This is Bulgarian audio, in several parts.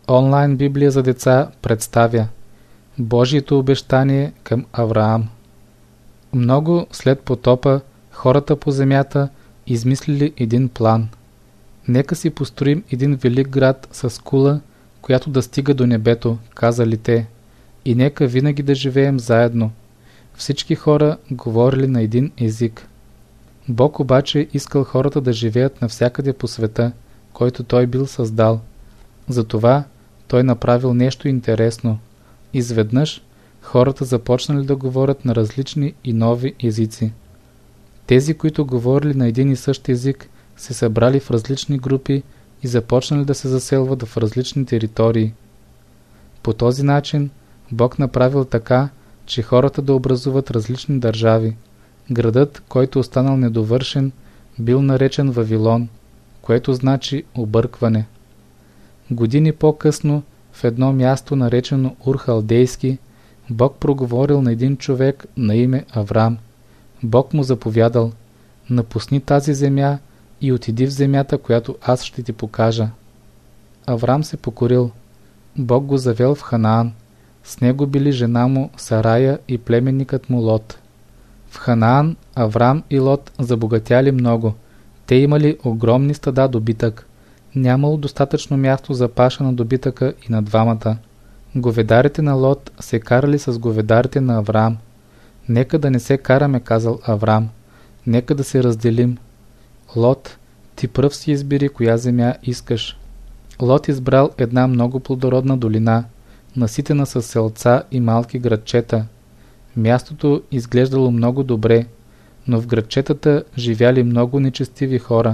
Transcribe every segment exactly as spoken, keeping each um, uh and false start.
Онлайн Библия за деца представя Божието обещание към Авраам. Много след потопа хората по земята измислили един план. Нека си построим един велик град с кула, която да стига до небето, казали те, и нека винаги да живеем заедно. Всички хора говорили на един език. Бог обаче искал хората да живеят навсякъде по света, който Той бил създал. Затова Той направил нещо интересно. Изведнъж хората започнали да говорят на различни и нови езици. Тези, които говорили на един и същ език, се събрали в различни групи и започнали да се заселват в различни територии. По този начин Бог направил така, че хората да образуват различни държави. Градът, който останал недовършен, бил наречен Вавилон, което значи объркване. Години по-късно, в едно място наречено Ур-Халдейски, Бог проговорил на един човек на име Аврам. Бог му заповядал: напусни тази земя и отиди в земята, която аз ще ти покажа. Аврам се покорил. Бог го завел в Ханаан. С него били жена му Сарая и племенникът му Лот. В Ханаан Аврам и Лот забогатяли много. Те имали огромни стада добитък. Нямало достатъчно място за паша на добитъка и на двамата. Говедарите на Лот се карали с говедарите на Аврам. Нека да не се караме, казал Аврам. Нека да се разделим. Лот, ти пръв си избери коя земя искаш. Лот избрал една много плодородна долина, наситена с селца и малки градчета. Мястото изглеждало много добре, но в градчетата живяли много нечестиви хора.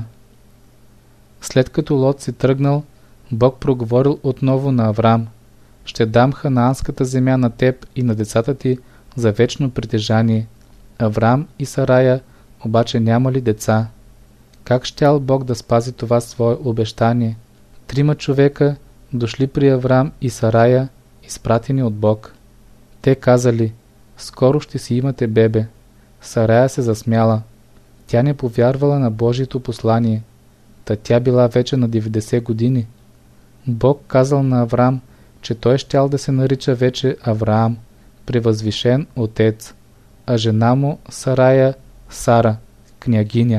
След като Лот се тръгнал, Бог проговорил отново на Аврам: ще дам ханаанската земя на теб и на децата ти за вечно притежание. Аврам и Сарая обаче нямали деца. Как щял Бог да спази това свое обещание? Трима човека дошли при Аврам и Сарая, изпратени от Бог. Те казали: скоро ще си имате бебе. Сарая се засмяла. Тя не повярвала на Божието послание. Та тя била вече на деветдесет години. Бог казал на Аврам, че той щял да се нарича вече Авраам, превъзвишен отец, а жена му Сарая Сара, княгиня.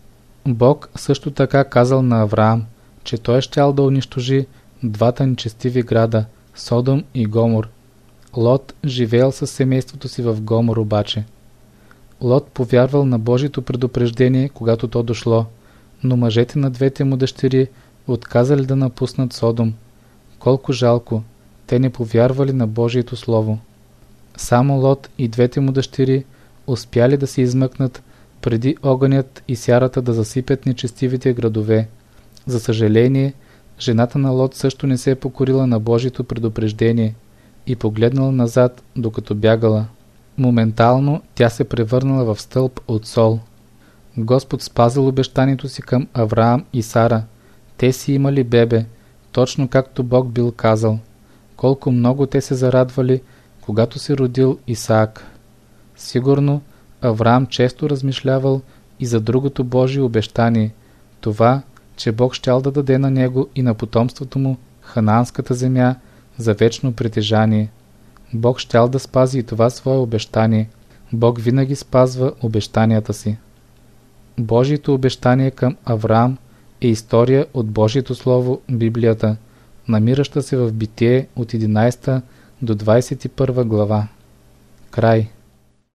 Бог също така казал на Авраам, че той щял да унищожи двата нечестиви града, Содом и Гомор. Лот живеел със семейството си в Гомор обаче. Лот повярвал на Божието предупреждение, когато то дошло, но мъжете на двете му дъщери отказали да напуснат Содом. Колко жалко, те не повярвали на Божието слово. Само Лот и двете му дъщери успяли да се измъкнат преди огънят и сярата да засипят нечестивите градове. За съжаление, жената на Лот също не се е покорила на Божието предупреждение и погледнала назад, докато бягала. Моментално тя се превърнала в стълб от сол. Господ спазил обещанието си към Авраам и Сара. Те си имали бебе, точно както Бог бил казал. Колко много те се зарадвали, когато се родил Исаак. Сигурно Авраам често размишлявал и за другото Божие обещание, това, че Бог щял да даде на него и на потомството му ханаанската земя за вечно притежание. Бог щял да спази и това свое обещание. Бог винаги спазва обещанията си. Божието обещание към Авраам е история от Божието слово, Библията, намираща се в Битие от единадесета до двадесет и първа глава. Край.